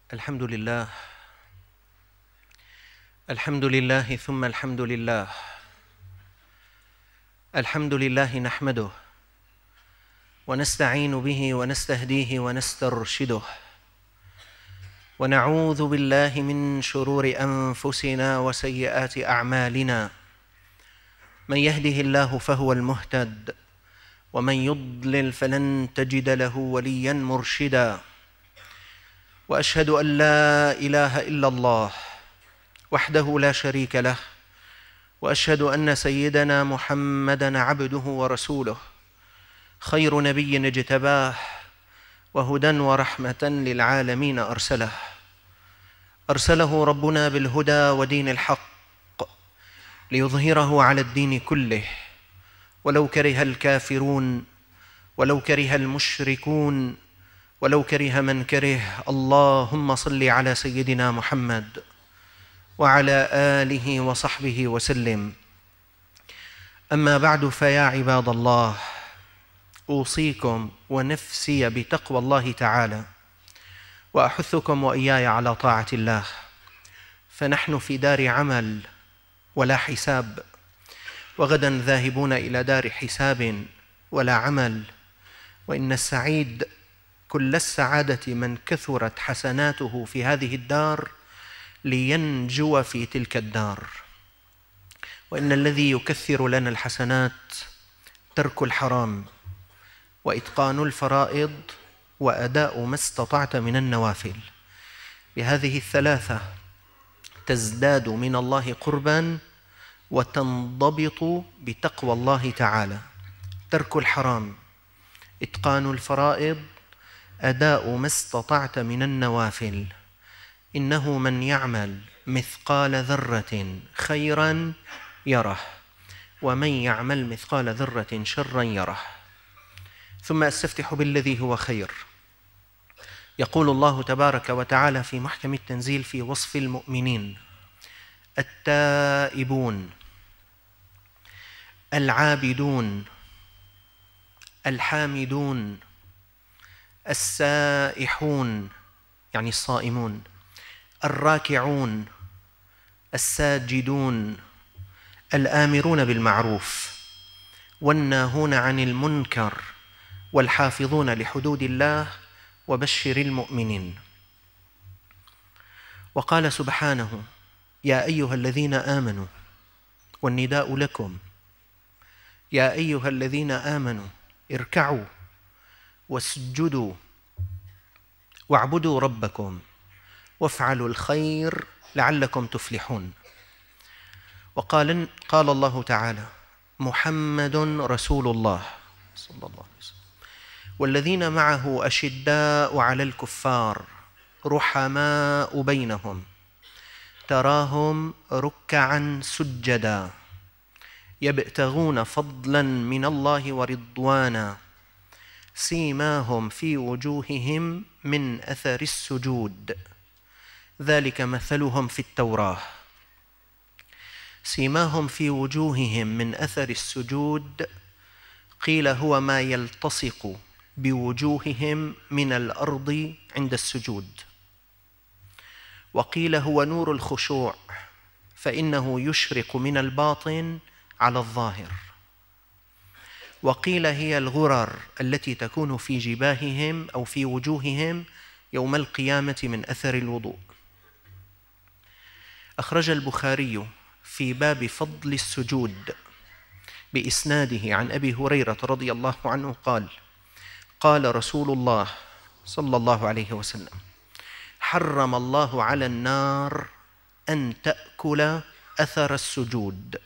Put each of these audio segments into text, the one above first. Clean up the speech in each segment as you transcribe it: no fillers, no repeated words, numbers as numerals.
الحمد لله، الحمد لله ثم الحمد لله. الحمد لله نحمده ونستعين به ونستهديه ونسترشده، ونعوذ بالله من شرور أنفسنا وسيئات أعمالنا. من يهده الله فهو المهتد، ومن يضلل فلن تجد له وليا مرشدا. وأشهد أن لا إله إلا الله وحده لا شريك له، وأشهد أن سيدنا محمدًا عبده ورسوله، خير نبي اجتباه وهدى ورحمة للعالمين أرسله ربنا بالهدى ودين الحق ليظهره على الدين كله، ولو كره الكافرون، ولو كره المشركون، ولو كره من كره. اللهم صل على سيدنا محمد وعلى آله وصحبه وسلم. أما بعد، فيا عباد الله، أوصيكم ونفسي بتقوى الله تعالى، وأحثكم وإياي على طاعة الله، فنحن في دار عمل ولا حساب، وغدا ذاهبون إلى دار حساب ولا عمل. وإن السعيد كل السعادة من كثرت حسناته في هذه الدار لينجو في تلك الدار. وإن الذي يكثر لنا الحسنات ترك الحرام، وإتقان الفرائض، وأداء ما استطعت من النوافل. بهذه الثلاثة تزداد من الله قرباً وتنضبط بتقوى الله تعالى: ترك الحرام، إتقان الفرائض، أداء ما استطعت من النوافل. إنه من يعمل مثقال ذرة خيراً يره، ومن يعمل مثقال ذرة شراً يره. ثم أستفتح بالذي هو خير. يقول الله تبارك وتعالى في محكم التنزيل في وصف المؤمنين: التائبون، العابدون، الحامدون، السائحون يعني الصائمون، الراكعون، الساجدون، الآمرون بالمعروف والناهون عن المنكر، والحافظون لحدود الله، وبشر المؤمنين. وقال سبحانه: يا أيها الذين آمنوا، والنداء لكم، يا أيها الذين آمنوا اركعوا واسجدوا واعبدوا ربكم وافعلوا الخير لعلكم تفلحون. وقال الله تعالى: محمد رسول الله صلى الله عليه وسلم، والذين معه أشداء على الكفار رحماء بينهم، تراهم ركعا سجدا يبتغون فضلا من الله ورضوانا، سيماهم في وجوههم من أثر السجود، ذلك مثلهم في التوراة. سيماهم في وجوههم من أثر السجود، قيل هو ما يلتصق بوجوههم من الأرض عند السجود، وقيل هو نور الخشوع، فإنه يشرق من الباطن على الظاهر، وقيل هي الغرر التي تكون في جباههم أو في وجوههم يوم القيامة من أثر الوضوء. أخرج البخاري في باب فضل السجود بإسناده عن أبي هريرة رضي الله عنه قال: قال رسول الله صلى الله عليه وسلم: حرم الله على النار أن تأكل أثر السجود.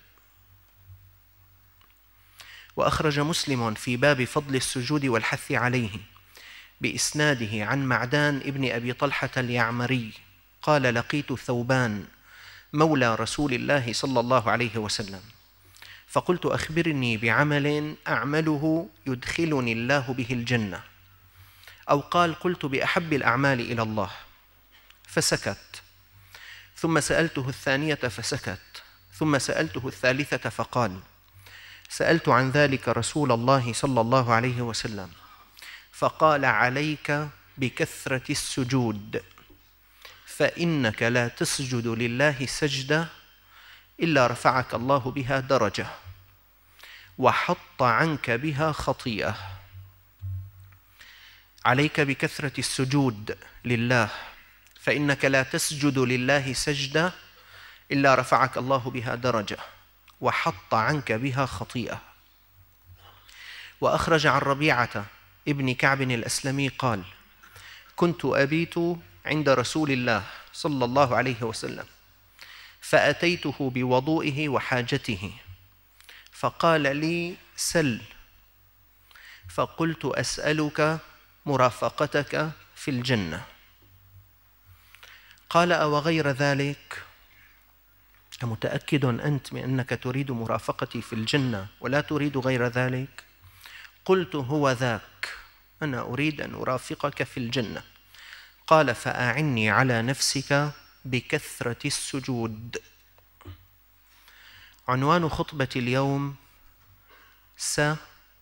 وأخرج مسلم في باب فضل السجود والحث عليه بإسناده عن معدان ابن أبي طلحة اليعمري قال: لقيت ثوبان مولى رسول الله صلى الله عليه وسلم، فقلت: أخبرني بعمل أعمله يدخلني الله به الجنة. أو قال: قلت: بأحب الأعمال إلى الله، فسكت. ثم سألته الثانية فسكت. ثم سألته الثالثة فقال: سألت عن ذلك رسول الله صلى الله عليه وسلم، فقال: عليك بكثرة السجود، فإنك لا تسجد لله سجدة إلا رفعك الله بها درجة وحط عنك بها خطيئة. عليك بكثرة السجود لله، فإنك لا تسجد لله سجدة إلا رفعك الله بها درجة وحط عنك بها خطيئة. وأخرج عن ربيعة ابن كعب الأسلمي قال: كنت أبيت عند رسول الله صلى الله عليه وسلم، فأتيته بوضوئه وحاجته، فقال لي: سل. فقلت: أسألك مرافقتك في الجنة. قال: أو غير ذلك؟ أمتأكد أنت من أنك تريد مرافقتي في الجنة ولا تريد غير ذلك؟ قلت: هو ذاك، أنا أريد أن أرافقك في الجنة. قال: فأعني على نفسك بكثرة السجود. عنوان خطبة اليوم: سجد.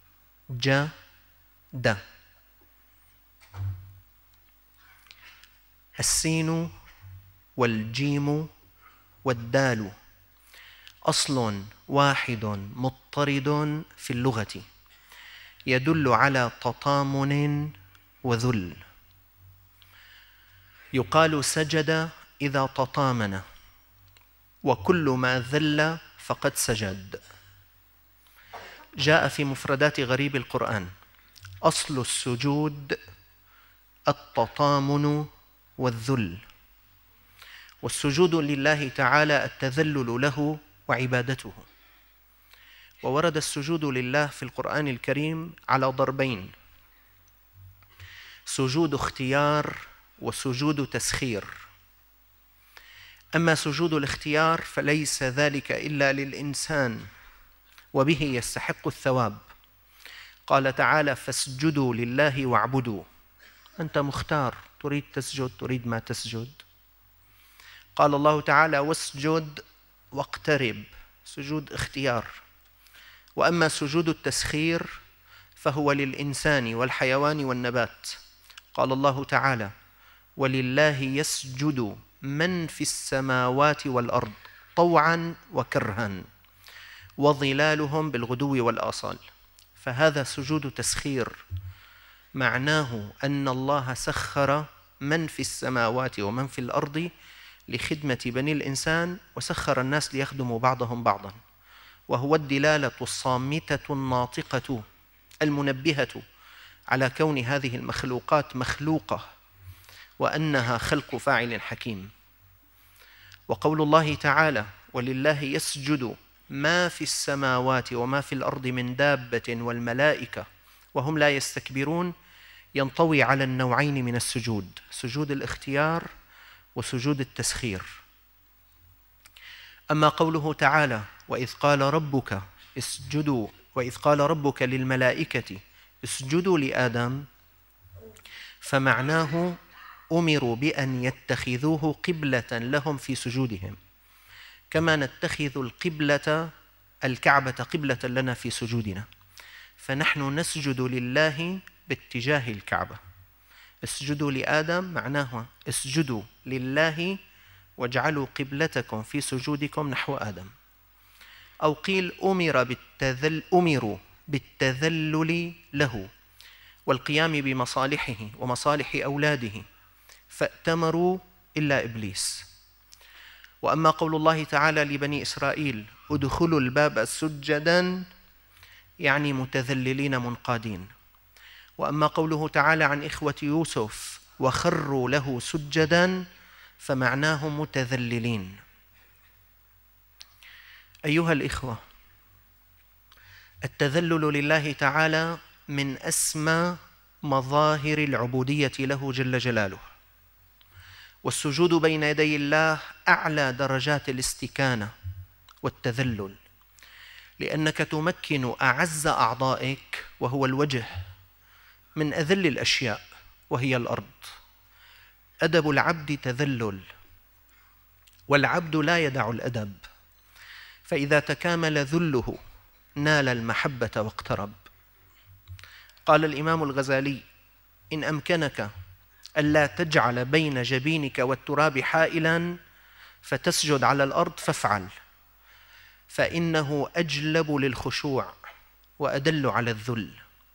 السين والجيم والدال أصل واحد مضطرد في اللغة يدل على تطامن وذل. يقال سجد إذا تطامن، وكل ما ذل فقد سجد. جاء في مفردات غريب القرآن: أصل السجود التطامن والذل. والسجود لله تعالى التذلل له وعبادته. وورد السجود لله في القرآن الكريم على ضربين: سجود اختيار وسجود تسخير. أما سجود الاختيار فليس ذلك إلا للإنسان، وبه يستحق الثواب. قال تعالى: فاسجدوا لله واعبدوا. أنت مختار، تريد تسجد تريد ما تسجد. قال الله تعالى: واسجد واقترب، سجود اختيار. وأما سجود التسخير فهو للإنسان والحيوان والنبات. قال الله تعالى: ولله يسجد من في السماوات والأرض طوعا وكرها وظلالهم بالغدو والآصال. فهذا سجود تسخير، معناه أن الله سخر من في السماوات ومن في الأرض لخدمة بني الإنسان، وسخر الناس ليخدموا بعضهم بعضا، وهو الدلالة الصامتة الناطقة المنبهة على كون هذه المخلوقات مخلوقة وأنها خلق فاعل حكيم. وقول الله تعالى: ولله يسجد ما في السماوات وما في الأرض من دابة والملائكة وهم لا يستكبرون، ينطوي على النوعين من السجود: سجود الاختيار وسجود التسخير. أما قوله تعالى: وإذ قال ربك للملائكة اسجدوا لآدم، فمعناه أمروا بأن يتخذوه قبلة لهم في سجودهم، كما نتخذ الكعبة قبلة لنا في سجودنا. فنحن نسجد لله باتجاه الكعبة. اسجدوا لآدم معناه اسجدوا لله واجعلوا قبلتكم في سجودكم نحو آدم. أو قيل أمروا بالتذلل له والقيام بمصالحه ومصالح أولاده، فأتمروا إلا إبليس. وأما قول الله تعالى لبني إسرائيل: ادخلوا الباب سجدا، يعني متذللين منقادين. وأما قوله تعالى عن إخوة يوسف: وخروا له سجدا، فمعناه متذللين. أيها الإخوة، التذلل لله تعالى من أسمى مظاهر العبودية له جل جلاله، والسجود بين يدي الله أعلى درجات الاستكانة والتذلل، لأنك تمكن أعز أعضائك وهو الوجه من أذل الأشياء وهي الأرض. أدب العبد تذلل، والعبد لا يدع الأدب، فإذا تكامل ذله نال المحبة واقترب. قال الإمام الغزالي: إن أمكنك ألا تجعل بين جبينك والتراب حائلا فتسجد على الأرض فافعل، فإنه أجلب للخشوع وأدل على الذل.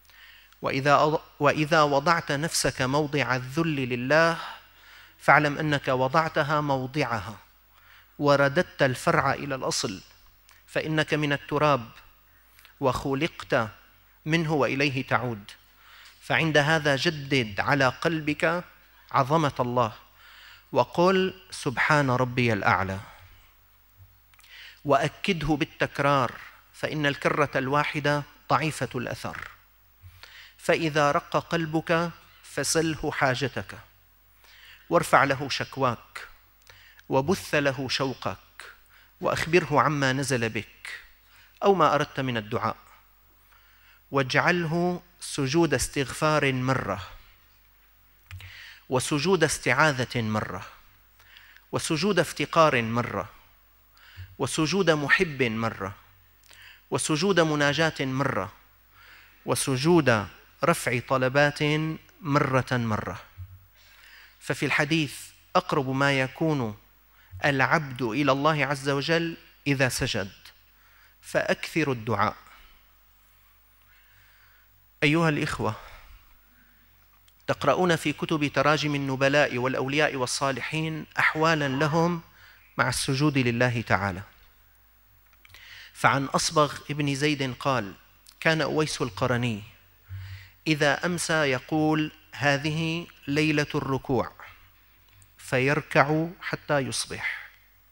وإذا وضعت نفسك موضع الذل لله فاعلم أنك وضعتها موضعها ورددت الفرع إلى الأصل، فإنك من التراب وخلقت منه وإليه تعود. فعند هذا جدد على قلبك عظمة الله وقل سبحان ربي الأعلى، وأكده بالتكرار، فإن الكرة الواحدة ضعيفة الأثر. فإذا رق قلبك فسله حاجتك، وارفع له شكواك، وبث له شوقك، وأخبره عما نزل بك أو ما أردت من الدعاء، واجعله سجود استغفار مرة، وسجود استعاذة مرة، وسجود افتقار مرة، وسجود محب مرة، وسجود مناجاة مرة، وسجود رفع طلبات مرة. ففي الحديث أقرب ما يكون العبد إلى الله عز وجل إذا سجد، فأكثر الدعاء. أيها الإخوة، تقرؤون في كتب تراجم النبلاء والأولياء والصالحين أحوالا لهم مع السجود لله تعالى. فعن أصبغ ابن زيد قال: كان أويس القرني إذا أمسى يقول: هذه ليلة الركوع، فيركع حتى يصبح.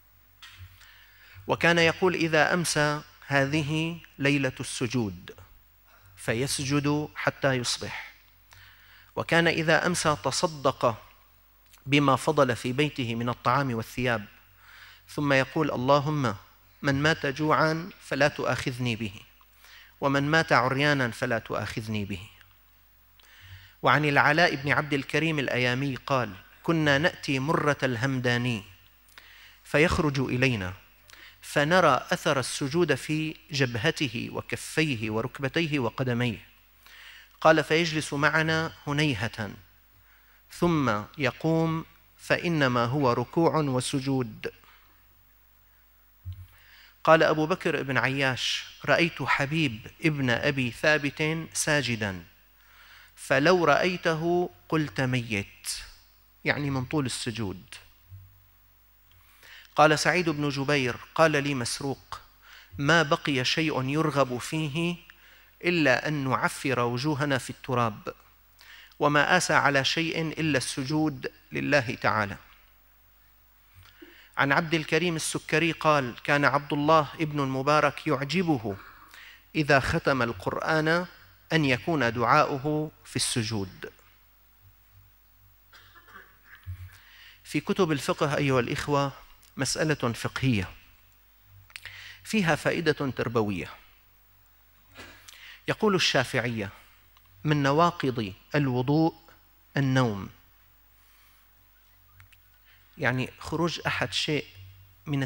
وكان يقول إذا أمسى: هذه ليلة السجود، فيسجد حتى يصبح. وكان إذا أمسى تصدق بما فضل في بيته من الطعام والثياب، ثم يقول: اللهم من مات جوعا فلا تؤاخذني به، ومن مات عريانا فلا تؤاخذني به. وعن العلاء بن عبد الكريم الأيامي قال: كنا نأتي مرة الهمداني فيخرج إلينا فنرى أثر السجود في جبهته وكفيه وركبتيه وقدميه. قال: فيجلس معنا هنيهة ثم يقوم، فإنما هو ركوع وسجود. قال أبو بكر بن عياش: رأيت حبيب ابن أبي ثابت ساجدا، فلو رأيته قلت ميت، يعني من طول السجود. قال سعيد بن جبير: قال لي مسروق: ما بقي شيء يرغب فيه إلا أن نعفر وجوهنا في التراب، وما آسى على شيء إلا السجود لله تعالى. عن عبد الكريم السكري قال: كان عبد الله ابن المبارك يعجبه إذا ختم القرآن أن يكون دعاؤه في السجود. في كتب الفقه أيها الإخوة مسألة فقهية فيها فائدة تربوية. يقول الشافعية: من نواقض الوضوء النوم، يعني خروج شيء من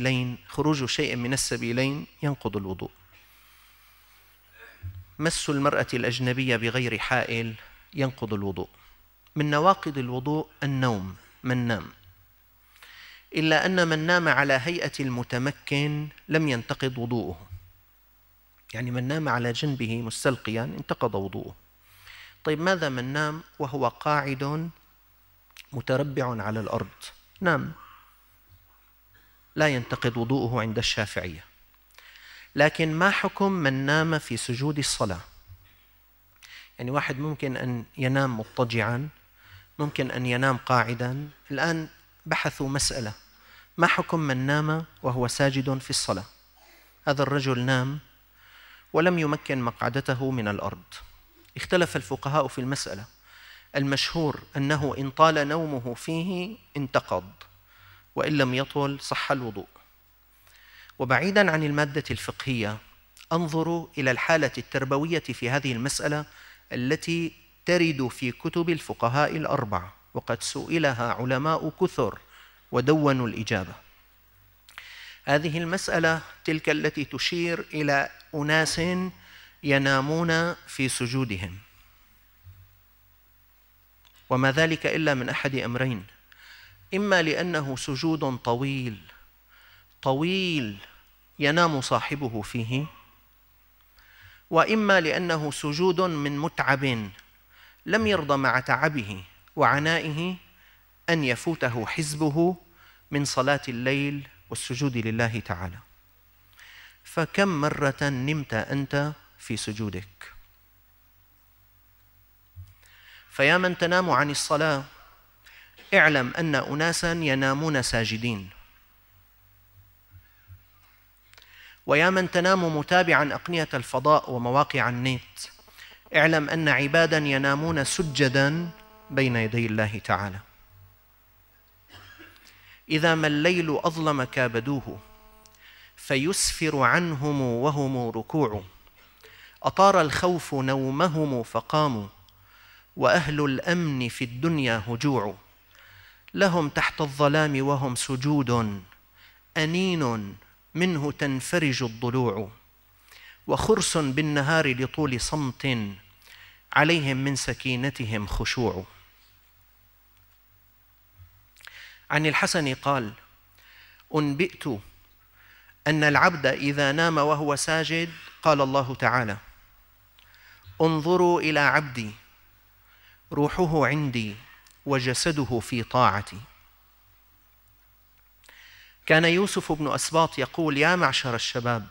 السبيلين ينقض الوضوء. مس المرأة الأجنبية بغير حائل ينقض الوضوء. من نواقض الوضوء النوم، من نام، إلا أن من نام على هيئة المتمكن لم ينتقض وضوءه، يعني من نام على جنبه مستلقيا انتقض وضوءه. طيب ماذا من نام وهو قاعد متربع على الأرض؟ نام، لا ينتقض وضوءه عند الشافعية. لكن ما حكم من نام في سجود الصلاة؟ يعني واحد ممكن أن ينام مضطجعا، ممكن أن ينام قاعدا. الآن بحثوا مسألة: ما حكم من نام وهو ساجد في الصلاة؟ هذا الرجل نام ولم يمكن مقعدته من الأرض. اختلف الفقهاء في المسألة. المشهور أنه إن طال نومه فيه انتقض، وإن لم يطل صح الوضوء. وبعيداً عن المادة الفقهية، انظروا إلى الحالة التربوية في هذه المسألة التي ترد في كتب الفقهاء الأربعة، وقد سئلها علماء كثر ودونوا الإجابة. هذه المسألة تلك التي تشير إلى أناس ينامون في سجودهم. وما ذلك إلا من أحد أمرين: إما لأنه سجود طويل ينام صاحبه فيه، وإما لأنه سجود من متعب لم يرضى مع تعبه وعنائه أن يفوته حزبه من صلاة الليل والسجود لله تعالى. فكم مرة نمت أنت في سجودك؟ فيا من تنام عن الصلاة، اعلم أن أناسا ينامون ساجدين. ويا من تنام متابعا أقنية الفضاء ومواقع النت، اعلم أن عبادا ينامون سجدا بين يدي الله تعالى. إذا ما الليل أظلم كابدوه فيسفر عنهم وهم ركوع، أطار الخوف نومهم فقاموا، وأهل الأمن في الدنيا هجوع. لهم تحت الظلام وهم سجود، أنين منه تنفرج الضلوع، وخرس بالنهار لطول صمت، عليهم من سكينتهم خشوع. عن الحسن قال: أنبئت أن العبد إذا نام وهو ساجد قال الله تعالى: انظروا إلى عبدي روحه عندي وجسده في طاعتي. كان يوسف بن أسباط يقول: يا معشر الشباب،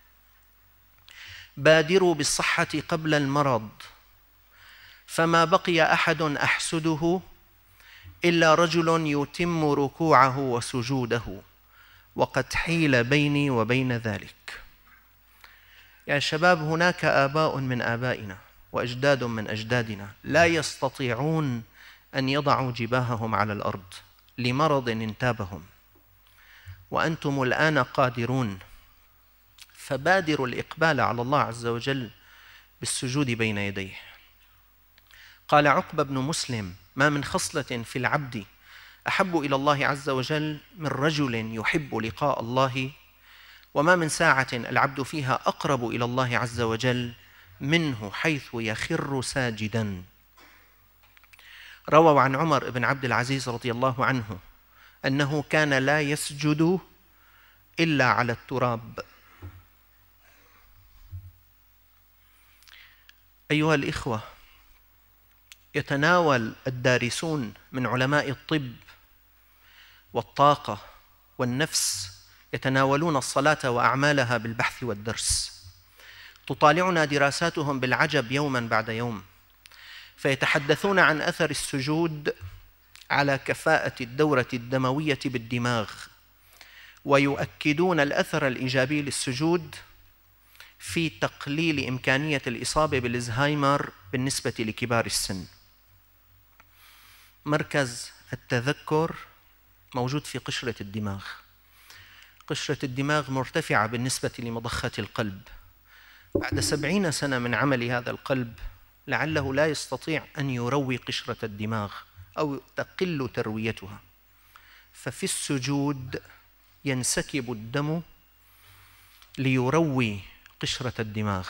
بادروا بالصحة قبل المرض، فما بقي أحد أحسده إلا رجل يتم ركوعه وسجوده، وقد حيل بيني وبين ذلك. يا شباب، هناك آباء من آبائنا وأجداد من أجدادنا لا يستطيعون أن يضعوا جباههم على الأرض لمرض انتابهم، وأنتم الآن قادرون، فبادروا الإقبال على الله عز وجل بالسجود بين يديه. قال عقبة بن مسلم: ما من خصلة في العبد أحب إلى الله عز وجل من رجل يحب لقاء الله، وما من ساعة العبد فيها أقرب إلى الله عز وجل منه حيث يخر ساجدا. رووا عن عمر بن عبد العزيز رضي الله عنه أنه كان لا يسجد إلا على التراب. أيها الإخوة، يتناول الدارسون من علماء الطب والطاقة والنفس يتناولون الصلاة وأعمالها بالبحث والدرس. تطالعنا دراساتهم بالعجب يوما بعد يوم، فيتحدثون عن أثر السجود على كفاءة الدورة الدموية بالدماغ، ويؤكدون الأثر الإيجابي للسجود في تقليل إمكانية الإصابة بالزهايمر بالنسبة لكبار السن. مركز التذكر موجود في قشرة الدماغ. قشرة الدماغ مرتفعة بالنسبة لمضخة القلب. بعد 70 سنة من عمل هذا القلب لعله لا يستطيع أن يروي قشرة الدماغ أو تقل ترويتها، ففي السجود ينسكب الدم ليروي قشرة الدماغ،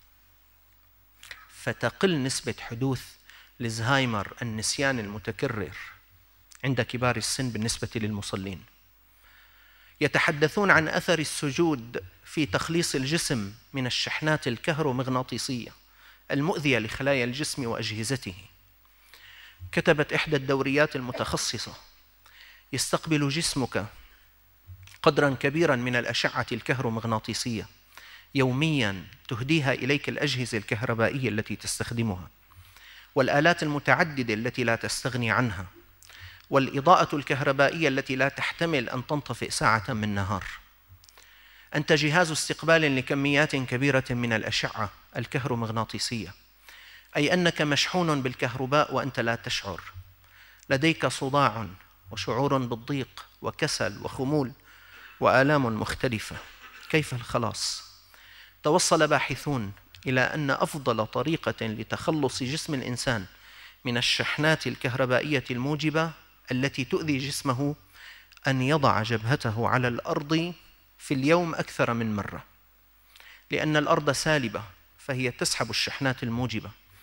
فتقل نسبة حدوث الزهايمر النسيان المتكرر عند كبار السن بالنسبة للمصلين. يتحدثون عن أثر السجود في تخليص الجسم من الشحنات الكهرومغناطيسية المؤذية لخلايا الجسم وأجهزته. كتبت إحدى الدوريات المتخصصة: يستقبل جسمك قدراً كبيراً من الأشعة الكهرومغناطيسية يومياً تهديها إليك الأجهزة الكهربائية التي تستخدمها، والآلات المتعددة التي لا تستغني عنها، والإضاءة الكهربائية التي لا تحتمل أن تنطفئ ساعة من نهار. أنت جهاز استقبال لكميات كبيرة من الأشعة الكهرومغناطيسية، أي أنك مشحون بالكهرباء وأنت لا تشعر. لديك صداع وشعور بالضيق وكسل وخمول وآلام مختلفة. كيف الخلاص؟ توصل باحثون إلى أن أفضل طريقة لتخلص جسم الإنسان من الشحنات الكهربائية الموجبة التي تؤذي جسمه أن يضع جبهته على الأرض في اليوم أكثر من مرة، لأن الأرض سالبة فهي تسحب الشحنات الموجبة،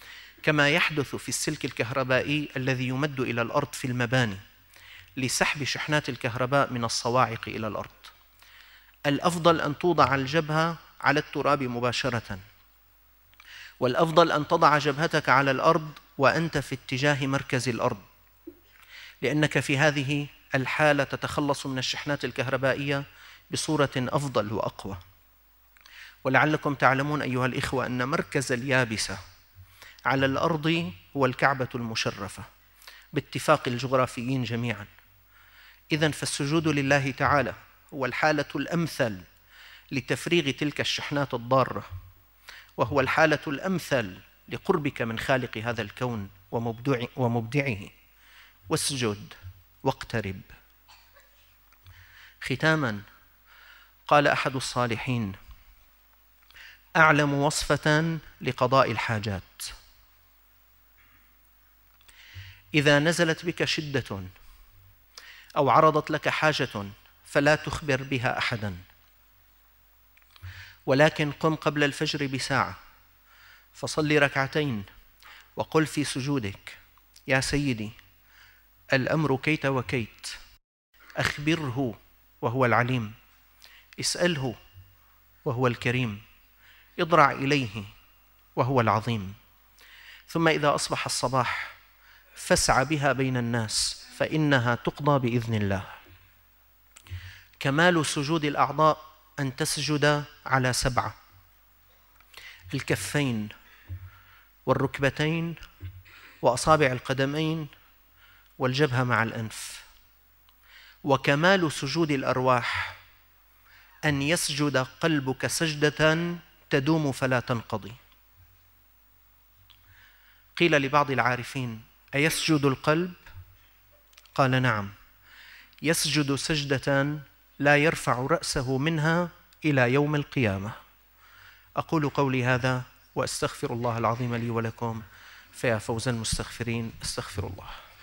كما يحدث في السلك الكهربائي الذي يمد إلى الأرض في المباني لسحب شحنات الكهرباء من الصواعق إلى الأرض. الأفضل أن توضع الجبهة على التراب مباشرة، والأفضل أن تضع جبهتك على الأرض وأنت في اتجاه مركز الأرض، لأنك في هذه الحالة تتخلص من الشحنات الكهربائية بصورة أفضل وأقوى. ولعلكم تعلمون أيها الإخوة أن مركز اليابسة على الأرض هو الكعبة المشرفة باتفاق الجغرافيين جميعا. إذن فالسجود لله تعالى هو الحالة الأمثل لتفريغ تلك الشحنات الضارة، وهو الحالة الأمثل لقربك من خالق هذا الكون ومبدعه. واسجد واقترب. ختاما، قال أحد الصالحين: أعلم وصفة لقضاء الحاجات: إذا نزلت بك شدة أو عرضت لك حاجة فلا تخبر بها أحدا، ولكن قم قبل الفجر بساعة فصل ركعتين وقل في سجودك: يا سيدي، الأمر كيت وكيت، أخبره وهو العليم، اسأله وهو الكريم، اضرع إليه وهو العظيم. ثم إذا أصبح الصباح فاسع بها بين الناس فإنها تقضى بإذن الله. كمال سجود الأعضاء أن تسجد على 7: الكفين والركبتين وأصابع القدمين والجبهة مع الأنف. وكمال سجود الأرواح أن يسجد قلبك سجدة تدوم فلا تنقضي. قيل لبعض العارفين: أيسجد القلب؟ قال: نعم، يسجد سجدة لا يرفع رأسه منها إلى يوم القيامة. أقول قولي هذا وأستغفر الله العظيم لي ولكم، فيا فوز المستغفرين. استغفر الله.